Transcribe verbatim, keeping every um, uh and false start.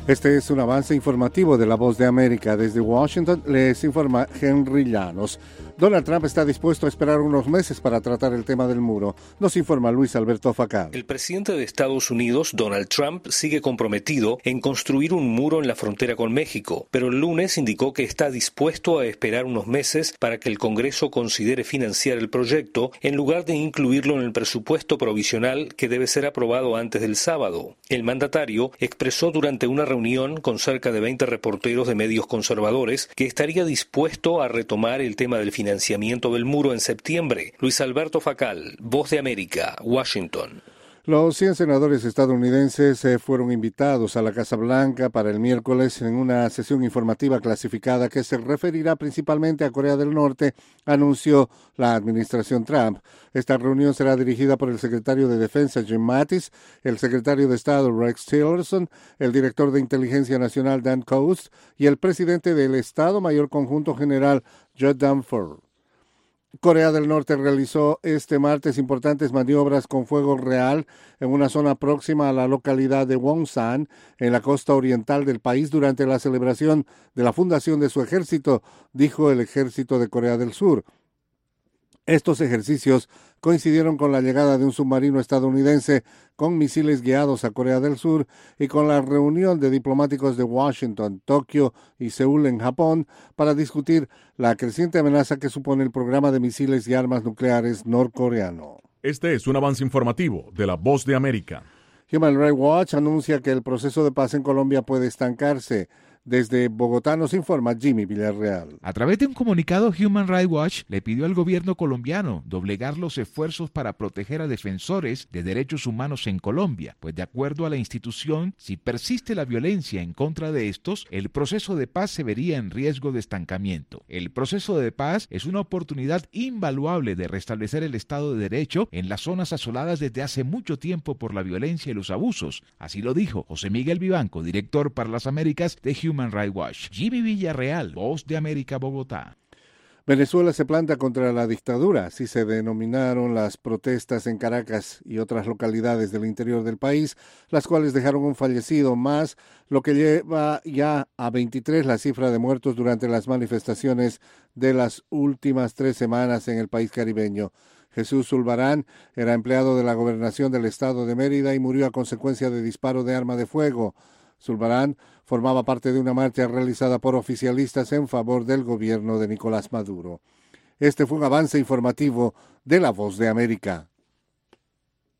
Este es un avance informativo de La Voz de América. Desde Washington les informa Henry Llanos. Donald Trump está dispuesto a esperar unos meses para tratar el tema del muro. Nos informa Luis Alberto Facal. El presidente de Estados Unidos, Donald Trump, sigue comprometido en construir un muro en la frontera con México, pero el lunes indicó que está dispuesto a esperar unos meses para que el Congreso considere financiar el proyecto en lugar de incluirlo en el presupuesto provisional que debe ser aprobado antes del sábado. El mandatario expresó durante una reunión con cerca de veinte reporteros de medios conservadores que estaría dispuesto a retomar el tema del financiamiento del muro en septiembre. Luis Alberto Facal, Voz de América, Washington. Los cien senadores estadounidenses eh, fueron invitados a la Casa Blanca para el miércoles en una sesión informativa clasificada que se referirá principalmente a Corea del Norte, anunció la administración Trump. Esta reunión será dirigida por el secretario de Defensa Jim Mattis, el secretario de Estado Rex Tillerson, el director de Inteligencia Nacional Dan Coats y el presidente del Estado Mayor Conjunto General Judd Danforth. Corea del Norte realizó este martes importantes maniobras con fuego real en una zona próxima a la localidad de Wonsan, en la costa oriental del país, durante la celebración de la fundación de su ejército, dijo el ejército de Corea del Sur. Estos ejercicios coincidieron con la llegada de un submarino estadounidense con misiles guiados a Corea del Sur y con la reunión de diplomáticos de Washington, Tokio y Seúl en Japón para discutir la creciente amenaza que supone el programa de misiles y armas nucleares norcoreano. Este es un avance informativo de La Voz de América. Human Rights Watch anuncia que el proceso de paz en Colombia puede estancarse. Desde Bogotá nos informa Jimmy Villarreal. A través de un comunicado, Human Rights Watch le pidió al gobierno colombiano doblegar los esfuerzos para proteger a defensores de derechos humanos en Colombia, pues de acuerdo a la institución, si persiste la violencia en contra de estos, el proceso de paz se vería en riesgo de estancamiento. El proceso de paz es una oportunidad invaluable de restablecer el Estado de Derecho en las zonas asoladas desde hace mucho tiempo por la violencia y los abusos. Así lo dijo José Miguel Vivanco, director para las Américas de Human Human Rights Watch. Jimmy Villarreal, Voz de América, Bogotá. Venezuela se planta contra la dictadura, así se denominaron las protestas en Caracas y otras localidades del interior del país, las cuales dejaron un fallecido más, lo que lleva ya a veintitrés la cifra de muertos durante las manifestaciones de las últimas tres semanas en el país caribeño. Jesús Zulbarán era empleado de la gobernación del estado de Mérida y murió a consecuencia de disparo de arma de fuego. Zulbarán formaba parte de una marcha realizada por oficialistas en favor del gobierno de Nicolás Maduro. Este fue un avance informativo de La Voz de América.